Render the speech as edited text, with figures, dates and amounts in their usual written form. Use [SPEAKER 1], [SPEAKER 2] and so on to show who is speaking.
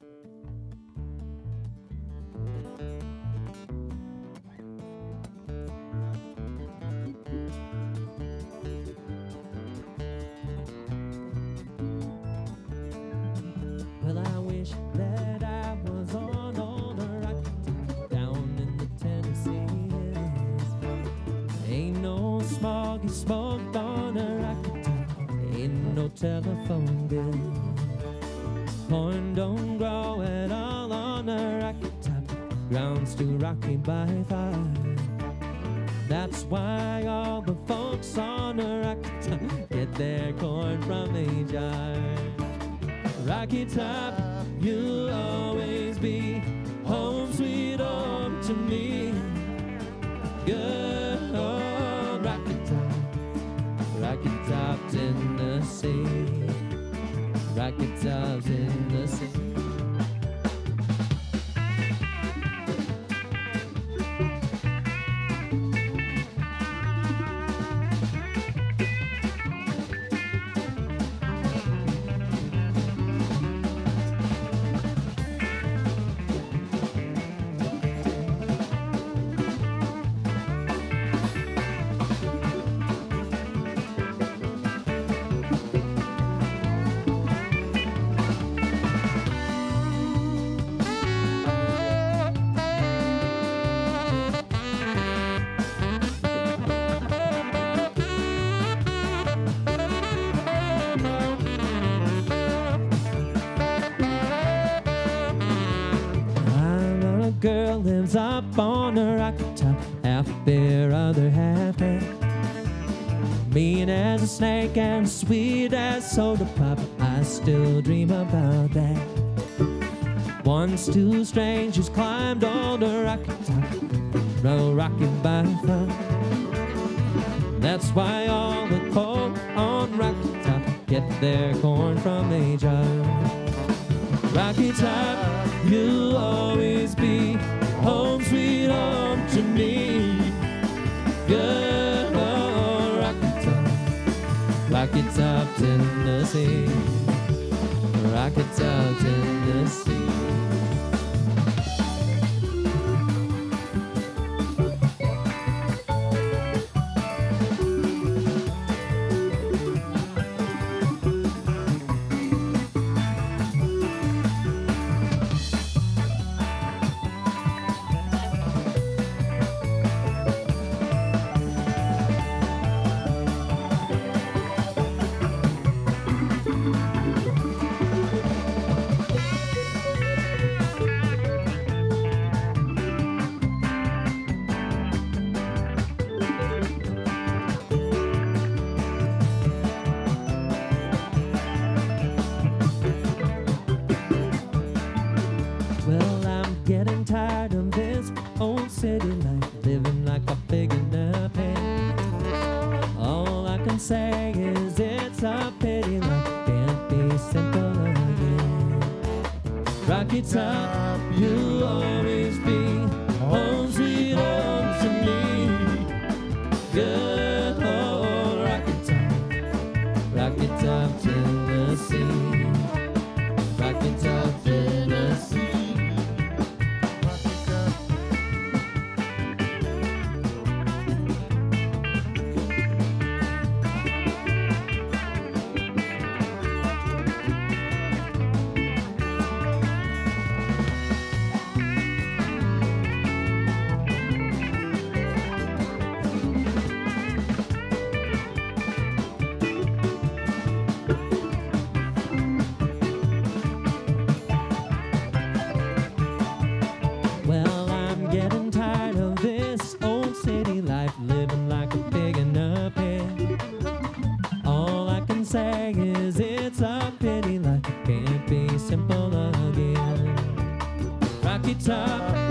[SPEAKER 1] Well, I wish that I was on a rocket down in the Tennessee hills. Ain't no smoggy smoke on a rocket, ain't no telephone bill. Corn don't grow at all on a rocket top, ground's too rocky by far. That's why all the folks on a rocket top get their corn from a jar. Rocky Top, you'll always be home sweet home to me. Good old Rocky Top, Tennessee. Rocky Top, Tennessee. Girl lives up on a rocket top, half beer, other half hay. Mean as a snake and sweet as soda pop, I still dream about that. Once two strangers climbed on a rocket top, no rocking by far. That's why all the folk on rocket top get their corn from a jar. Rocky Top, you'll always be home sweet home to me. Good old Rocky Top, Tennessee. Rocky Top, Tennessee. Well, I'm getting tired of this old city life, living like a pig in a pen. All I can say is it's a pity life can't be simple again. Rocky Top, you'll always be home sweet home to me. Good old Rocky Top, Tennessee. Rocky Top, Tennessee. Well, I'm getting tired of this old city life, living like a pig in a pen. All I can say is it's a pity life can't be simple again. Rocky Top,